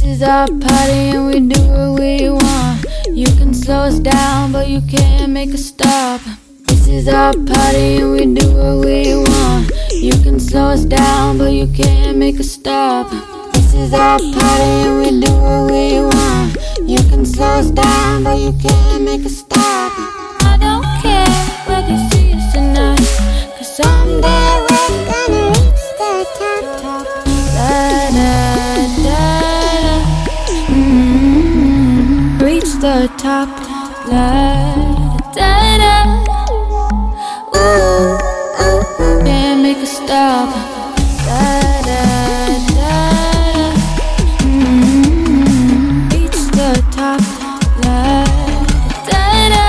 is our party and we do what we want. You can slow us down, but you can't make us stop. This is our party and we do what we want. You can slow us down, but you can't make us stop. This is our party and we do what we want. You can slow us down, but you can't make us stop. I don't care whether you see us or not, 'cause someday we're gonna reach the top. Da da da da. Reach the top. La da da. Ooh, can't make us stop. Da da da da. Reach the top. La da da.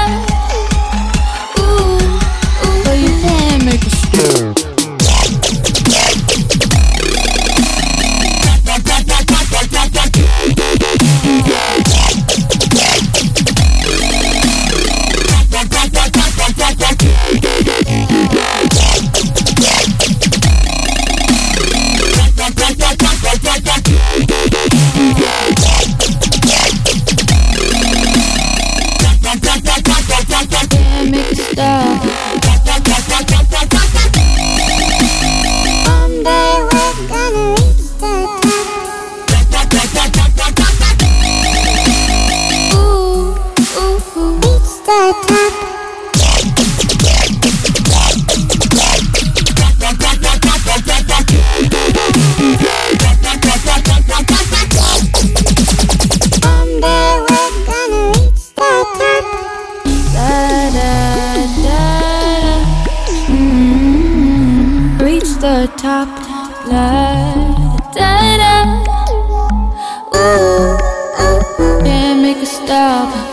Ooh, but you can't make us stop. Can't make us stop. Someday we're gonna reach the top. Ooh, reach the top. Someday we're gonna reach the top. Da da da da. Reach the top. La da da. Ooh, can't make us stop.